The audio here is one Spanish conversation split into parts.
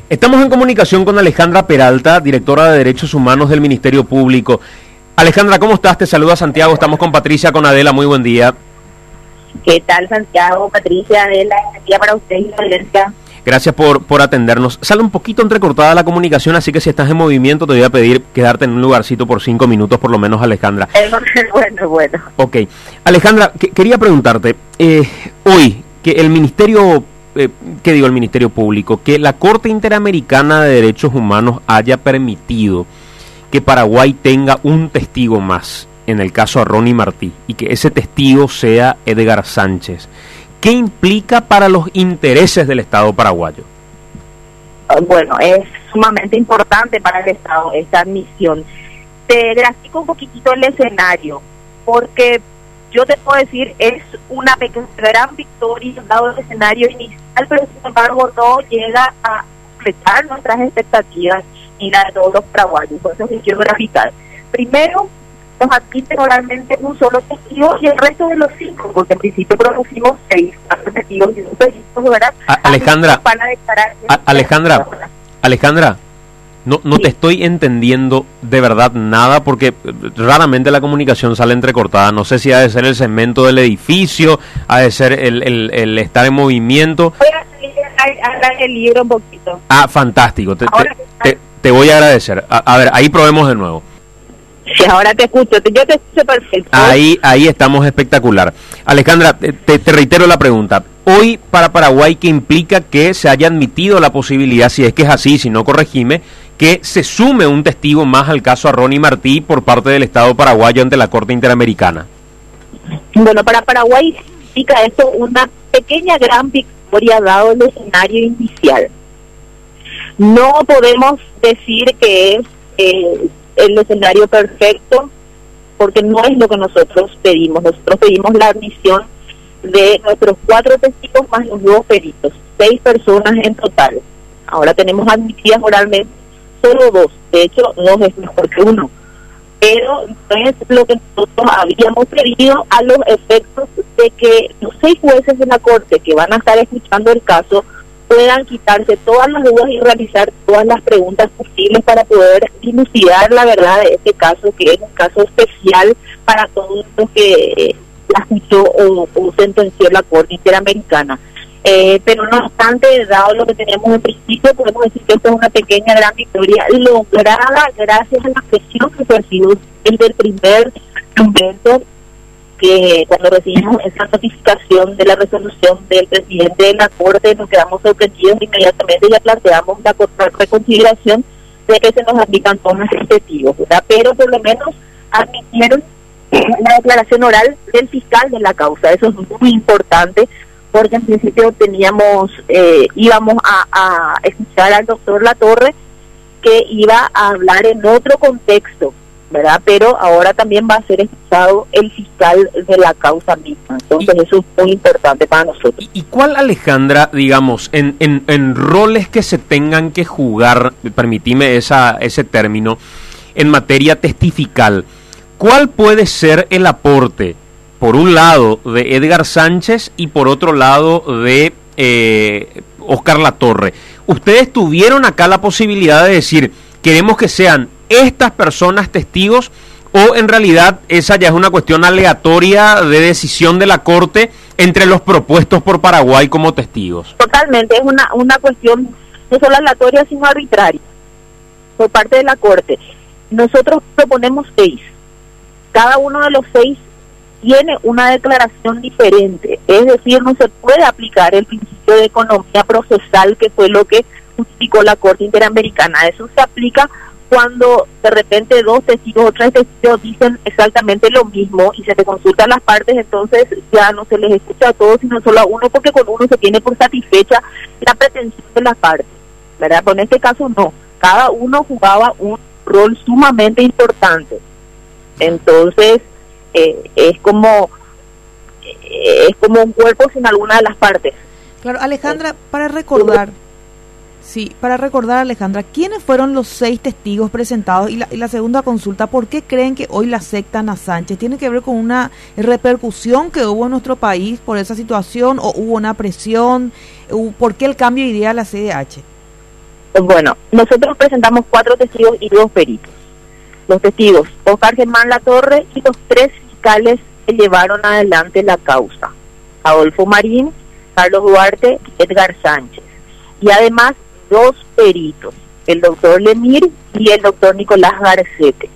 Estamos en comunicación con Alejandra Peralta, directora de Derechos Humanos del Ministerio Público. Alejandra, ¿cómo estás? Te saluda Santiago, estamos con Patricia, con Adela, muy buen día. ¿Qué tal, Santiago, Patricia, Adela? Buen día para ustedes y la audiencia. Gracias por atendernos. Sale un poquito entrecortada la comunicación, así que si estás en movimiento te voy a pedir quedarte en un lugarcito por 5 minutos por lo menos, Alejandra. Bueno. Ok. Alejandra, quería preguntarte, hoy que el Ministerio... el Ministerio Público, que la Corte Interamericana de Derechos Humanos haya permitido que Paraguay tenga un testigo más en el caso Ronnie Martí y que ese testigo sea Edgar Sánchez. ¿Qué implica para los intereses del Estado paraguayo? Bueno, es sumamente importante para el Estado esta admisión. Te grafico un poquitito el escenario, porque yo te puedo decir, es una gran victoria dado el escenario inicial, pero sin embargo no llega a completar nuestras expectativas y las de todos los paraguayos. Por eso que quiero graficar. Primero, nos admiten oralmente un solo testigo y el resto de los 5, porque en principio producimos 6 testigos y un testigo, ¿verdad? Alejandra, van a declarar Alejandra, no te estoy entendiendo de verdad nada porque raramente la comunicación sale entrecortada. No sé si ha de ser el segmento del edificio, ha de ser el estar en movimiento. Voy a hablar el libro un poquito. Fantástico. Te voy a agradecer. A ver, ahí probemos de nuevo. Sí, ahora te escucho. Yo te escucho perfecto. Ahí estamos espectacular. Alejandra, te reitero la pregunta. Hoy para Paraguay, ¿qué implica que se haya admitido la posibilidad, si es que es así, si no corregime, que se sume un testigo más al caso a Ronnie Martí por parte del Estado paraguayo ante la Corte Interamericana? Bueno, para Paraguay significa esto una pequeña gran victoria dado el escenario inicial. No podemos decir que es el escenario perfecto, porque no es lo que nosotros pedimos. Nosotros pedimos la admisión de nuestros 4 testigos más los 2 peritos, 6 personas en total. Ahora tenemos admitidas oralmente solo 2, de hecho 2 es mejor que 1, pero no es lo que nosotros habíamos pedido a los efectos de que los 6 jueces de la Corte que van a estar escuchando el caso puedan quitarse todas las dudas y realizar todas las preguntas posibles para poder dilucidar la verdad de este caso, que es un caso especial para todos los que la escuchó o sentenció la Corte Interamericana. Pero no obstante, dado lo que teníamos en principio, podemos decir que esto es una pequeña gran victoria lograda gracias a la presión que percibió desde el primer momento, que cuando recibimos esa notificación de la resolución del presidente de la Corte nos quedamos sorprendidos inmediatamente y ya planteamos la reconsideración de que se nos aplican todos los testigos, ¿verdad? Pero por lo menos admitieron la declaración oral del fiscal de la causa. Eso es muy importante porque en principio íbamos a escuchar al doctor Latorre, que iba a hablar en otro contexto, ¿verdad? Pero ahora también va a ser escuchado el fiscal de la causa misma. Entonces eso es muy importante para nosotros. ¿Y cuál, Alejandra, digamos, en roles que se tengan que jugar, permitime ese término, en materia testifical, cuál puede ser el aporte, por un lado, de Edgar Sánchez y por otro lado de Oscar Latorre? Ustedes tuvieron acá la posibilidad de decir, queremos que sean estas personas testigos, o en realidad esa ya es una cuestión aleatoria de decisión de la Corte entre los propuestos por Paraguay como testigos. Totalmente, es una cuestión no solo aleatoria sino arbitraria por parte de la Corte. Nosotros proponemos 6, cada uno de los 6 tiene una declaración diferente, es decir, no se puede aplicar el principio de economía procesal, que fue lo que justificó la Corte Interamericana. Eso se aplica cuando de repente 2 testigos o 3 testigos dicen exactamente lo mismo y se te consultan las partes, entonces ya no se les escucha a todos, sino solo a uno, porque con uno se tiene por satisfecha la pretensión de las partes, ¿verdad? Pero en este caso no, cada uno jugaba un rol sumamente importante. Entonces es como un cuerpo sin alguna de las partes. Claro, Alejandra, para recordar, Alejandra, ¿quiénes fueron los 6 testigos presentados? Y la segunda consulta, ¿por qué creen que hoy la aceptan a Sánchez? ¿Tiene que ver con una repercusión que hubo en nuestro país por esa situación o hubo una presión? ¿Por qué el cambio de idea a la CDH? Bueno, nosotros presentamos 4 testigos y 2 peritos. Los testigos, Oscar Germán Latorre y los 3 fiscales que llevaron adelante la causa, Adolfo Marín, Carlos Duarte y Edgar Sánchez. Y además 2 peritos, el doctor Lemir y el doctor Nicolás Garcete.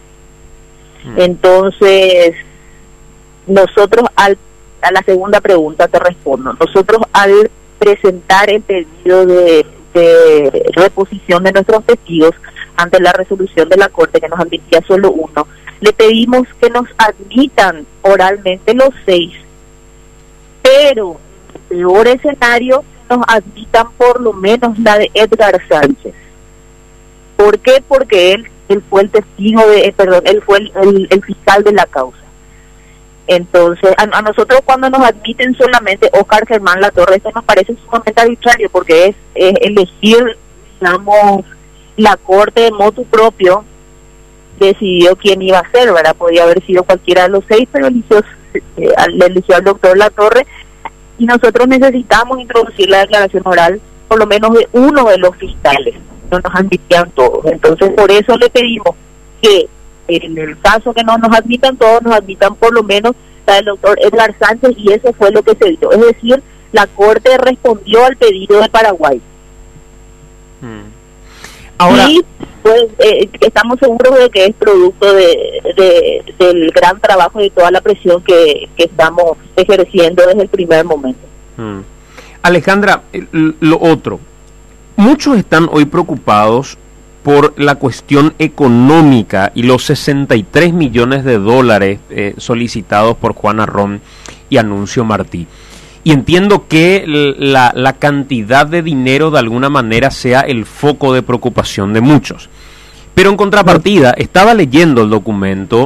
Entonces, nosotros a la segunda pregunta te respondo. Nosotros al presentar el pedido de reposición de nuestros testigos ante la resolución de la Corte, que nos admitía solo 1, le pedimos que nos admitan oralmente los 6, pero en el peor escenario nos admitan por lo menos la de Edgar Sánchez. ¿Por qué? Porque él fue el testigo él fue el fiscal de la causa. Entonces, a nosotros cuando nos admiten solamente Oscar Germán Latorre, eso nos parece sumamente arbitrario, porque es elegir, digamos, la Corte de motu propio decidió quién iba a ser, ¿verdad? Podía haber sido cualquiera de los 6, pero eligió al doctor Latorre, y nosotros necesitamos introducir la declaración oral por lo menos de uno de los fiscales, no nos admitían todos. Entonces, por eso le pedimos que en el caso que no nos admitan todos, nos admitan por lo menos la del doctor Edgar Sánchez, y eso fue lo que se dio. Es decir, la Corte respondió al pedido de Paraguay. Ahora, y pues estamos seguros de que es producto del gran trabajo y de toda la presión que estamos ejerciendo desde el primer momento. Alejandra, lo otro, muchos están hoy preocupados por la cuestión económica y los 63 millones de dólares solicitados por Juana Ron y Anuncio Martí. Y entiendo que la cantidad de dinero de alguna manera sea el foco de preocupación de muchos. Pero en contrapartida, estaba leyendo el documento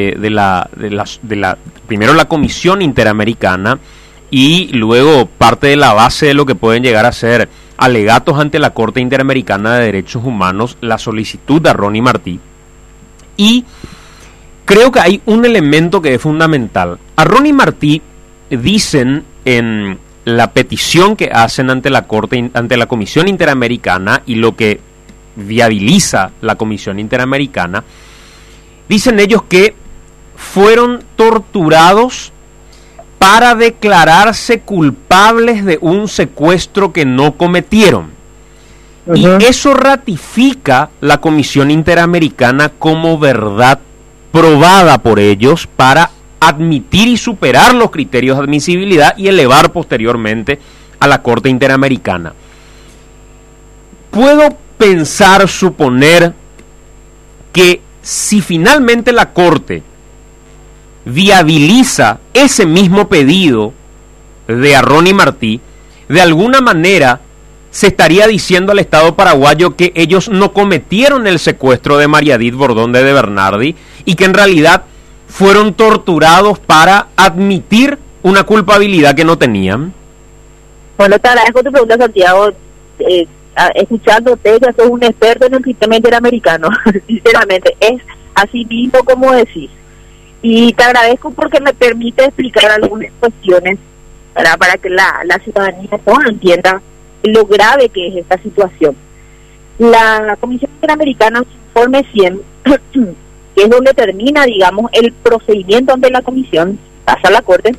primero la Comisión Interamericana y luego parte de la base de lo que pueden llegar a ser alegatos ante la Corte Interamericana de Derechos Humanos, la solicitud de Ronnie Martí. Y creo que hay un elemento que es fundamental. A Ronnie Martí dicen en la petición que hacen ante la Corte, ante la Comisión Interamericana, y lo que viabiliza la Comisión Interamericana, dicen ellos que fueron torturados para declararse culpables de un secuestro que no cometieron. Y eso ratifica la Comisión Interamericana como verdad probada por ellos para admitir y superar los criterios de admisibilidad y elevar posteriormente a la Corte Interamericana. Puedo pensar, suponer que si finalmente la Corte viabiliza ese mismo pedido de Ronnie Martí, de alguna manera se estaría diciendo al Estado paraguayo que ellos no cometieron el secuestro de María Edith Bordón de Bernardi y que en realidad fueron torturados para admitir una culpabilidad que no tenían. Bueno, te agradezco tu pregunta, Santiago. Escuchándote, ya sos un experto en el sistema interamericano. Sinceramente, es así mismo como decís. Y te agradezco porque me permite explicar algunas cuestiones para que la ciudadanía toda entienda lo grave que es esta situación. La Comisión Interamericana, en su informe 100, que es donde termina, digamos, el procedimiento ante la Comisión, pasa a la Corte,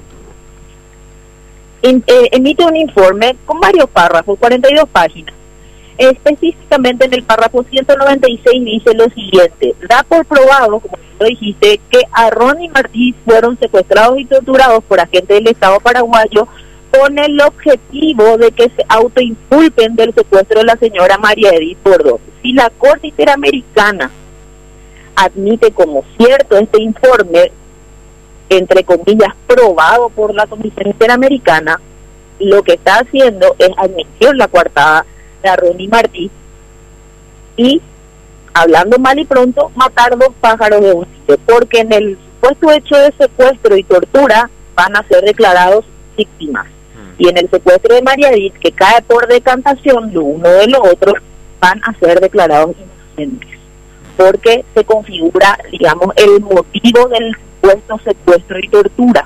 emite un informe con varios párrafos, 42 páginas. Específicamente en el párrafo 196 dice lo siguiente: da por probado, como tú dijiste, que a Ronnie Martí fueron secuestrados y torturados por agentes del Estado paraguayo con el objetivo de que se autoinculpen del secuestro de la señora María Edith Bordón. Si la Corte Interamericana admite como cierto este informe, entre comillas, probado por la Comisión Interamericana, lo que está haciendo es admitir la coartada de Ronnie Martí y, hablando mal y pronto, matar 2 pájaros de un tiro, porque en el supuesto hecho de secuestro y tortura van a ser declarados víctimas, y en el secuestro de María Edith, que cae por decantación lo uno de lo otro, van a ser declarados inocentes, porque se configura, digamos, el motivo del supuesto secuestro y tortura.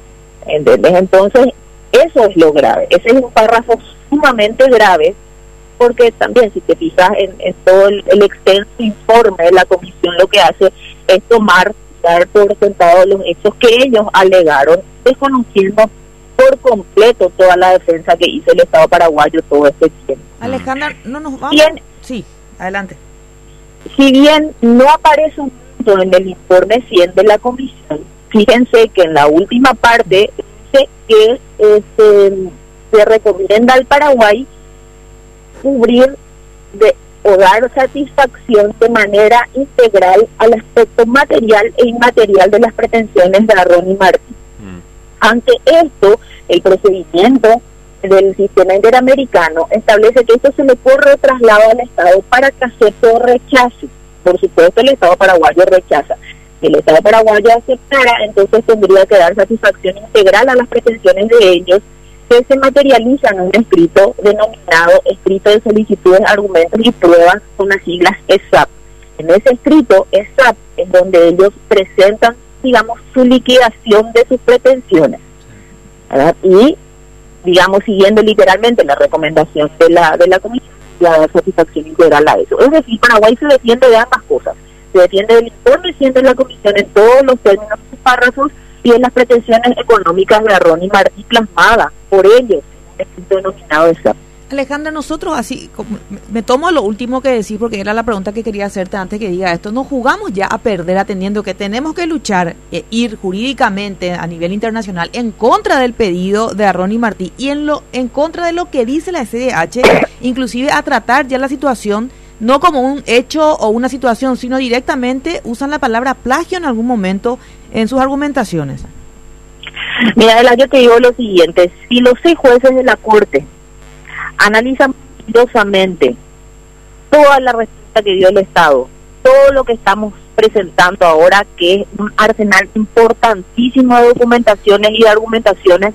¿Entendés? Entonces, eso es lo grave. Ese es un párrafo sumamente grave porque también si te fijas en todo el extenso informe de la comisión, lo que hace es dar por sentado los hechos que ellos alegaron, desconociendo por completo toda la defensa que hizo el Estado paraguayo todo este tiempo. Alejandra, no nos vamos. Bien, sí, adelante. Si bien no aparece un punto en el informe 100 de la comisión, fíjense que en la última parte dice que se recomienda al Paraguay cubrir o dar satisfacción de manera integral al aspecto material e inmaterial de las pretensiones de Arrón y Martí. Ante esto, el procedimiento del sistema interamericano establece que esto se le puede retrasladar al Estado para que acepte o rechace. Por supuesto, el Estado paraguayo rechaza. Si el Estado paraguayo aceptara, entonces tendría que dar satisfacción integral a las pretensiones de ellos, que se materializan en un escrito denominado Escrito de Solicitudes, Argumentos y Pruebas, con las siglas ESAP. En ese escrito ESAP es donde ellos presentan, digamos, su liquidación de sus pretensiones, ¿verdad? Y, digamos, siguiendo literalmente la recomendación de la comisión, ya da satisfacción integral a eso. Es decir, Paraguay se defiende de ambas cosas. Se defiende del informe, siendo la comisión en todos los términos y párrafos, y en las pretensiones económicas de Arrón y Martí plasmadas por ellos, en el denominado ESAP. Alejandra, nosotros así, me tomo lo último que decís porque era la pregunta que quería hacerte antes que diga esto, nos jugamos ya a perder atendiendo que tenemos que luchar, ir jurídicamente a nivel internacional en contra del pedido de Arrón y Martí y en contra de lo que dice la CDH, inclusive a tratar ya la situación no como un hecho o una situación, sino directamente usan la palabra plagio en algún momento en sus argumentaciones. Mira, Adela, yo te digo lo siguiente, si los 6 jueces de la Corte analizan cuidadosamente toda la respuesta que dio el Estado, todo lo que estamos presentando ahora, que es un arsenal importantísimo de documentaciones y de argumentaciones,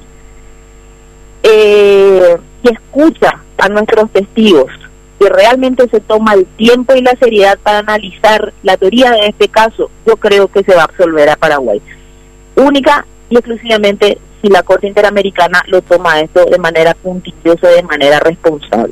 y escucha a nuestros testigos, que realmente se toma el tiempo y la seriedad para analizar la teoría de este caso, yo creo que se va a absolver a Paraguay. Única y exclusivamente si la Corte Interamericana lo toma esto de manera puntillosa, de manera responsable.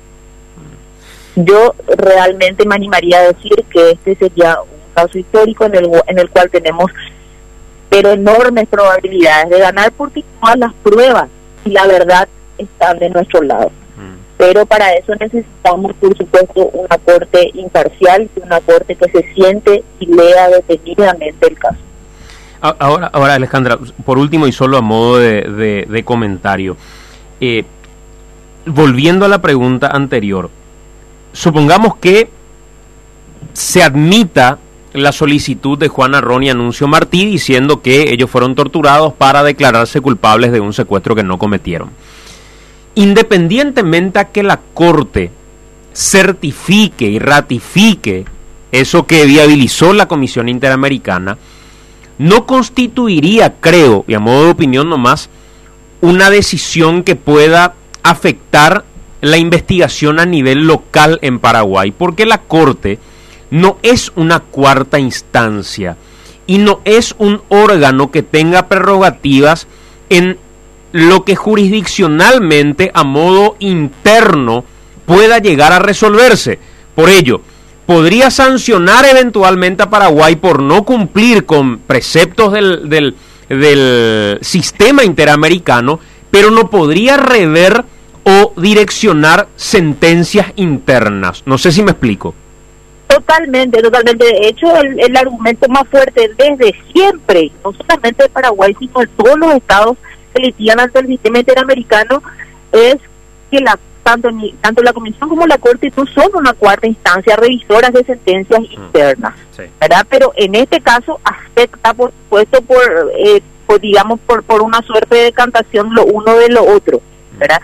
Yo realmente me animaría a decir que este sería un caso histórico en el cual tenemos pero enormes probabilidades de ganar, porque todas las pruebas y la verdad están de nuestro lado. Pero para eso necesitamos, por supuesto, una Corte imparcial, una Corte que se siente y lea detenidamente el caso. Ahora, Alejandra, por último y solo a modo de comentario, volviendo a la pregunta anterior, supongamos que se admita la solicitud de Juan Arrón y Anuncio Martí diciendo que ellos fueron torturados para declararse culpables de un secuestro que no cometieron. Independientemente a que la Corte certifique y ratifique eso que viabilizó la Comisión Interamericana, no constituiría, creo, y a modo de opinión nomás, una decisión que pueda afectar la investigación a nivel local en Paraguay, porque la Corte no es una cuarta instancia y no es un órgano que tenga prerrogativas en lo que jurisdiccionalmente a modo interno pueda llegar a resolverse. Por ello, podría sancionar eventualmente a Paraguay por no cumplir con preceptos del sistema interamericano, pero no podría rever o direccionar sentencias internas. No sé si me explico. Totalmente. De hecho, el argumento más fuerte desde siempre, no solamente de Paraguay, sino de todos los estados que litigan ante el sistema interamericano, es que tanto la Comisión como la Corte no son una cuarta instancia revisoras de sentencias internas, sí, ¿verdad? Pero en este caso afecta, por supuesto, por una suerte de decantación lo uno de lo otro, ¿verdad?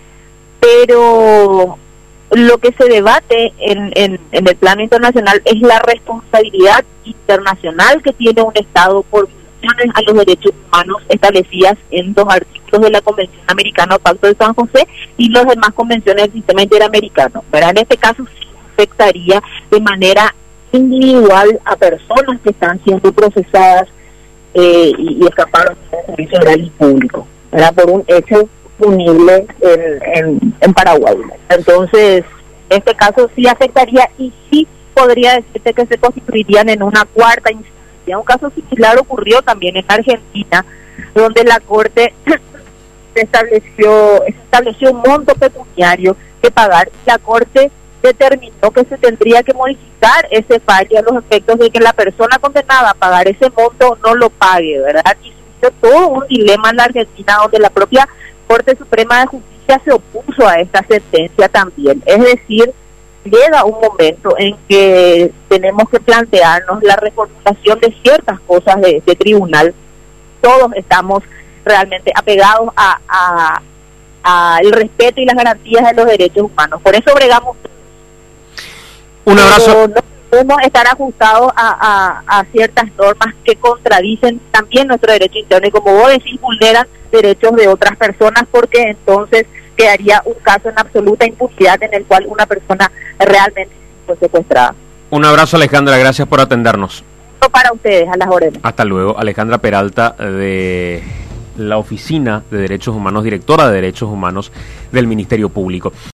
Pero lo que se debate en el plano internacional es la responsabilidad internacional que tiene un Estado por violaciones a los derechos humanos establecidas en 2 artículos de la Convención Americana o Pacto de San José y las demás convenciones del sistema interamericano, ¿verdad? En este caso sí afectaría de manera individual a personas que están siendo procesadas y escaparon del servicio oral y público, ¿verdad? Por un hecho punible en Paraguay. Entonces, Este caso sí afectaría y sí podría decirte que se constituirían en una cuarta instancia. Un caso similar ocurrió también en Argentina, donde la Corte se estableció un monto pecuniario que pagar. La Corte determinó que se tendría que modificar ese fallo a los efectos de que la persona condenada a pagar ese monto no lo pague, ¿verdad? Y surgió todo un dilema en la Argentina, donde la propia Corte Suprema de Justicia se opuso a esta sentencia también. Es decir, llega un momento en que tenemos que plantearnos la reformulación de ciertas cosas de tribunal. Todos estamos realmente apegados a el respeto y las garantías de los derechos humanos. Por eso bregamos. Un abrazo. Pero no podemos estar ajustados a ciertas normas que contradicen también nuestro derecho interno y, como vos decís, vulneran derechos de otras personas, porque entonces quedaría un caso en absoluta impunidad en el cual una persona realmente fue secuestrada. Un abrazo, Alejandra, gracias por atendernos. Para ustedes, a las órdenes. Hasta luego. Alejandra Peralta, de la Oficina de Derechos Humanos, directora de Derechos Humanos del Ministerio Público.